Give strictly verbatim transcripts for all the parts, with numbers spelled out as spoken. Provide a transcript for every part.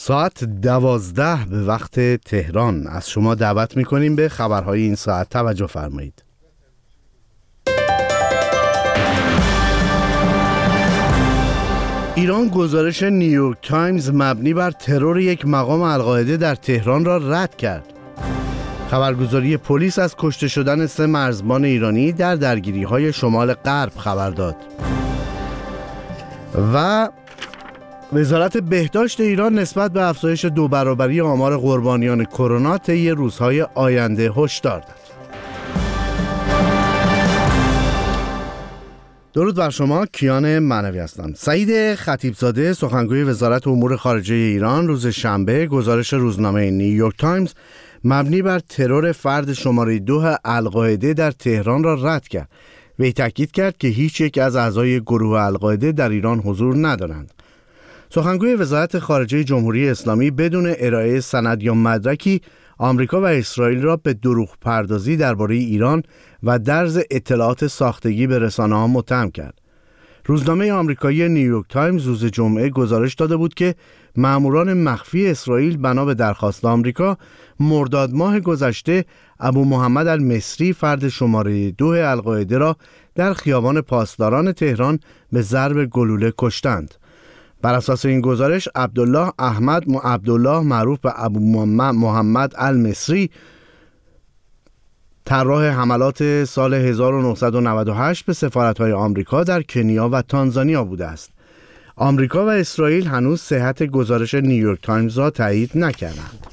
ساعت دوازده به وقت تهران از شما دعوت میکنیم به خبرهای این ساعت توجه فرمایید. ایران گزارش نیویورک تایمز مبنی بر ترور یک مقام القاعده در تهران را رد کرد. خبرگزاری پلیس از کشته شدن سه مرزبان ایرانی در درگیری‌های شمال غرب خبر داد. و وزارت بهداشت ایران نسبت به افزایش دو برابری آمار قربانیان کرونا طی روزهای آینده هشدار داد. درود بر شما، کیان معنوی هستم. سعید خطیبزاده سخنگوی وزارت امور خارجه ایران روز شنبه گزارش روزنامه نیویورک تایمز مبنی بر ترور فرد شماره دو القاعده در تهران را رد کرد. وی تاکید کرد که هیچ یک از اعضای گروه القاعده در ایران حضور ندارند. سخنگوی وزارت خارجه جمهوری اسلامی بدون ارائه سند یا مدرکی آمریکا و اسرائیل را به دروغ پردازی درباره ایران و درز اطلاعات ساختگی به رسانه‌ها متهم کرد. روزنامه آمریکایی نیویورک تایمز روز جمعه گزارش داده بود که ماموران مخفی اسرائیل بنا به درخواست آمریکا مرداد ماه گذشته ابو محمد المصری فرد شماره دو القاعده را در خیابان پاسداران تهران به ضرب گلوله کشتند. بر اساس این گزارش عبدالله احمد عبدالله معروف به ابو محمد المصری طراح حملات سال هزار و نهصد و نود و هشت به سفارت‌های آمریکا در کنیا و تانزانیا بوده است. آمریکا و اسرائیل هنوز صحت گزارش نیویورک تایمز را تایید نکردند.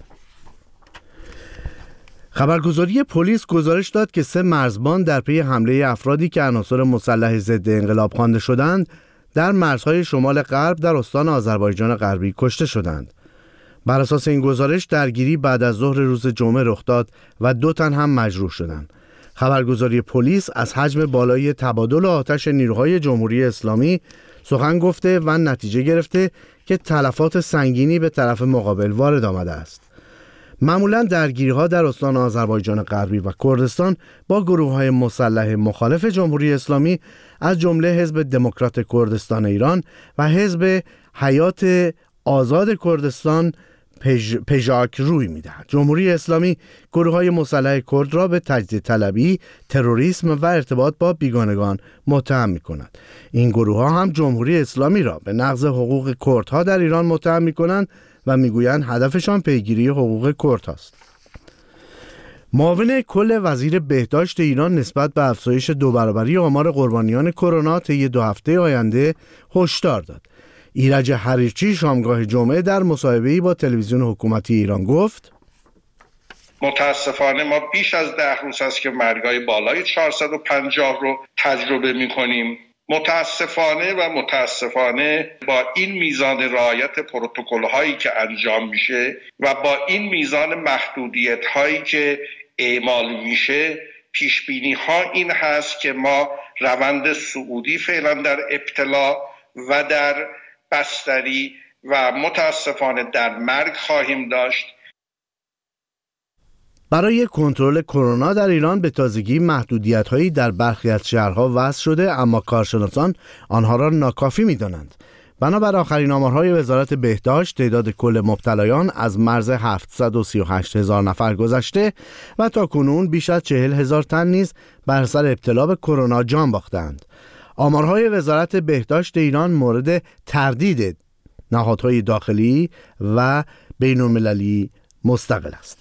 خبرگزاری پلیس گزارش داد که سه مرزبان در پی حمله افرادی که عناصر مسلح ضد انقلاب خوانده شدند در مرزهای شمال غرب در استان آذربایجان غربی کشته شدند. بر اساس این گزارش درگیری بعد از ظهر روز جمعه رخ داد و دو تن هم مجروح شدند. خبرگزاری پلیس از حجم بالای تبادل آتش نیروهای جمهوری اسلامی سخن گفته و نتیجه گرفته که تلفات سنگینی به طرف مقابل وارد آمده است. معمولا درگیری‌ها در استان آذربایجان غربی و کردستان با گروه‌های مسلح مخالف جمهوری اسلامی از جمله حزب دموکرات کردستان ایران و حزب حیات آزاد کردستان پژ... پژاک روی می‌دهد. جمهوری اسلامی گروه‌های مسلح کرد را به تجزیه طلبی، تروریسم و ارتباط با بیگانگان متهم می‌کند. این گروه‌ها هم جمهوری اسلامی را به نقض حقوق کردها در ایران متهم می‌کنند و میگویند هدفشان پیگیری حقوق کرد است. معاون کل وزیر بهداشت ایران نسبت به افزایش دو برابری آمار قربانیان کرونا طی دو هفته آینده هشدار داد. ایرج حریرچی شامگاه جمعه در مصاحبه‌ای با تلویزیون حکومتی ایران گفت: متاسفانه ما بیش از ده روز است که مرگ‌های بالای چهارصد و پنجاه رو تجربه می‌کنیم. متاسفانه و متاسفانه با این میزان رعایت پروتکل‌هایی که انجام میشه و با این میزان محدودیت‌هایی که اعمال میشه، پیشبینی‌ها این هست که ما روند صعودی فعلا در ابتلا و در بستری و متاسفانه در مرگ خواهیم داشت. برای کنترل کرونا در ایران به تازگی محدودیت‌هایی در برخی از شهرها وضع شده، اما کارشناسان آنها را ناکافی می‌دانند. بنابر آخرین آمارهای وزارت بهداشت تعداد کل مبتلایان از مرز هفتصد و سی و هشت هزار نفر گذشته و تا کنون بیش از چهل هزار تن نیز بر اثر ابتلا به کرونا جان باختند. آمارهای وزارت بهداشت ایران مورد تردید نهادهای داخلی و بین‌المللی مستقل است.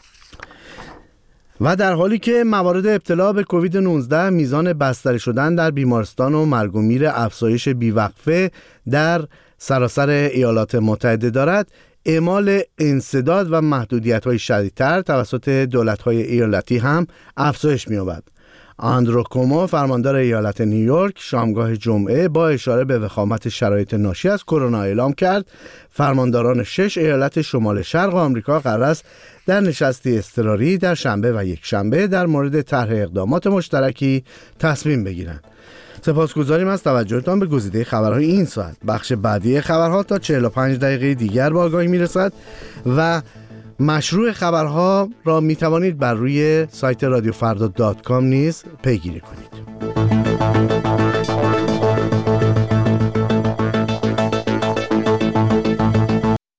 و در حالی که موارد ابتلا به کووید نوزده میزان بستری شدن در بیمارستان و مرگ و میر افزایش بیوقفه در سراسر ایالات متحده دارد، اعمال انسداد و محدودیت‌های شدیدتر توسط دولت‌های ایالتی هم افزایش می‌یابد. آندرو کومو فرماندار ایالت نیویورک شامگاه جمعه با اشاره به وخامت شرایط ناشی از کرونا اعلام کرد فرمانداران شش ایالت شمال شرق آمریکا قرار است در نشستی اضطراری در شنبه و یک شنبه در مورد طرح اقدامات مشترکی تصمیم بگیرند. سپاسگزاریم از توجهتان به گزیده خبرهای این ساعت. بخش بعدی خبرها تا چهل و پنج دقیقه دیگر به آگاهی میرسد و مشروع خبرها را می توانید بر روی سایت رادیو فردا دات کام نیز پیگیری کنید.